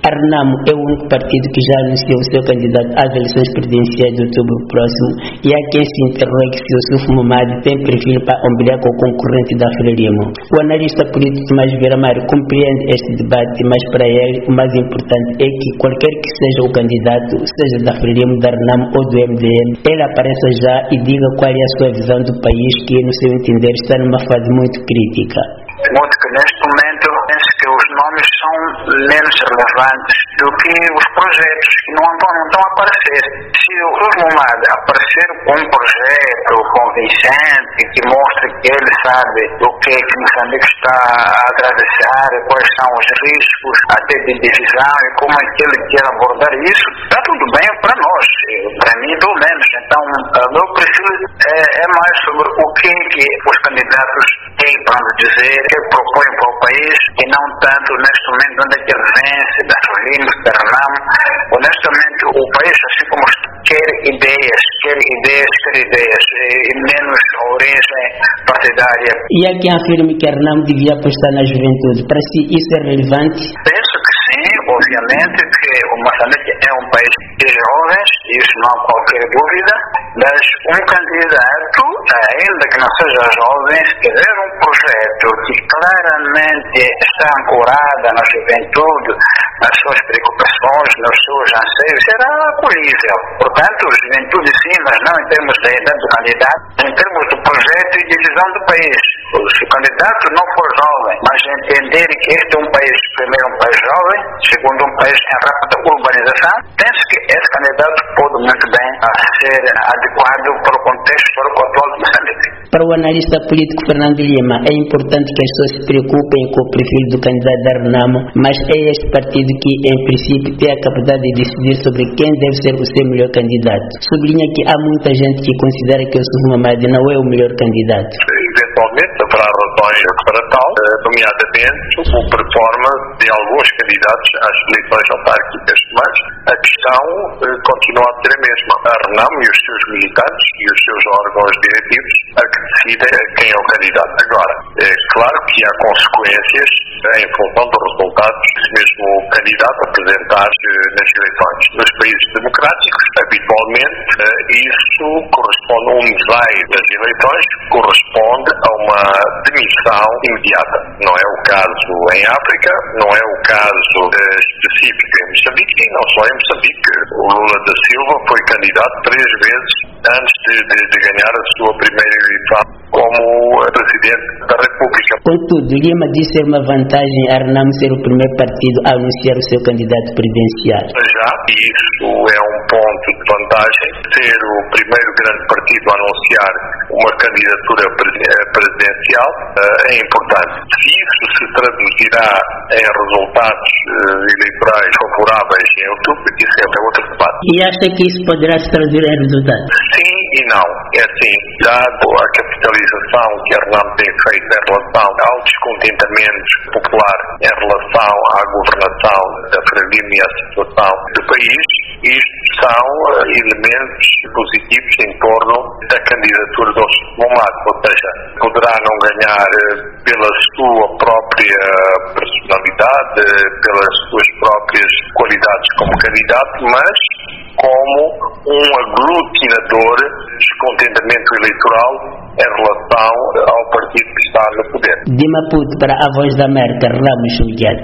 A Renamo é o único partido que já anunciou o seu candidato às eleições presidenciais de outubro próximo, e há quem se interrogue se o Yusuf Momad tem perfil para ombrear com o concorrente da Frelimo. O analista político Tomás Vieira Mário compreende este debate, mas para ele o mais importante é que qualquer que seja o candidato, seja da Frelimo, da Renamo ou do MDM, ele apareça já e diga qual é a sua visão do país, que no seu entender está numa fase muito crítica. Muito que neste momento penso que os nomes são menos relevantes do que os projetos que não estão a aparecer. Se o Yusuf Momad aparecer com um projeto convincente que mostre que ele sabe o que Moçambique está a atravessar, quais são os riscos até de divisão e como é que ele quer abordar isso, está tudo bem para nós, para mim pelo menos. Então, o meu perfil é mais sobre o que os candidatos têm para nos dizer, o que propõem para o país, e não tanto neste momento onde é que ele vence, da Frelimo, da Renamo. Honestamente, o país, assim como quer ideias, e menos origem partidária. E há quem afirme que a Renamo devia apostar na juventude. Para si, isso é relevante? Penso que sim, obviamente que o Moçambique é um país de jovens, isso não há qualquer dúvida, mas um candidato, ainda que não seja jovem, se tiver um projeto que claramente está ancorado na juventude, nas suas preocupações, nos seus anseios, será acolhível. Portanto, juventude sim, mas não em termos da idade do candidato, em termos do projeto e de visão do país. Se o candidato não for jovem, mas entender que este é um país, primeiro um país jovem, segundo um país em rápida urbanização, penso que esse candidato pode muito bem ser adequado para o contexto atual de Moçambique. Para o analista político Fernando Lima, é importante que as pessoas se preocupem com o perfil do candidato da Renamo, mas é este partido que, em princípio, tem a capacidade de decidir sobre quem deve ser o seu melhor candidato. Sublinha que há muita gente que considera que o Yusuf Momad não é o melhor candidato. Eventualmente haverá razões para tal, nomeadamente o performance de alguns candidatos às eleições autárquicas, mas a questão continua a ser a mesma. A Renamo e os seus militantes e os seus órgãos diretivos a que decidem quem é o candidato. Agora, é claro que há consequências em função dos resultados desse mesmo candidato apresentar nas eleições. Nos países democráticos, habitualmente, isso corresponde a um mesaio das eleições, corresponde a uma demissão imediata. Não é o caso em África, não é o caso específico em Moçambique, e não só em Moçambique. O Lula da Silva foi candidato 3 vezes antes de ganhar a sua primeira eleição como presidente da República. Contudo, Lima disse ser uma vantagem a Renamo ser o primeiro partido a anunciar o seu candidato presidencial. Já, e isso é um ponto de vantagem, ser o primeiro grande partido a anunciar uma candidatura presidencial é importante. Se isso se traduzirá em resultados eleitorais favoráveis em outubro, isso é outro debate. E acha que isso poderá se traduzir em resultados? Sim e não. É assim, dado a capitalização que a Renamo tem feito em relação ao descontentamento popular em relação à governação da Frelimo e à situação do país, isto são elementos positivos em torno da candidatura do Yusuf Momad, ou seja, poderá não ganhar pela sua própria personalidade, pelas suas próprias qualidades como candidato, mas como um aglutinador de descontentamento eleitoral em relação ao partido que está no poder. De Maputo para a Voz da América, Ramos Miguel.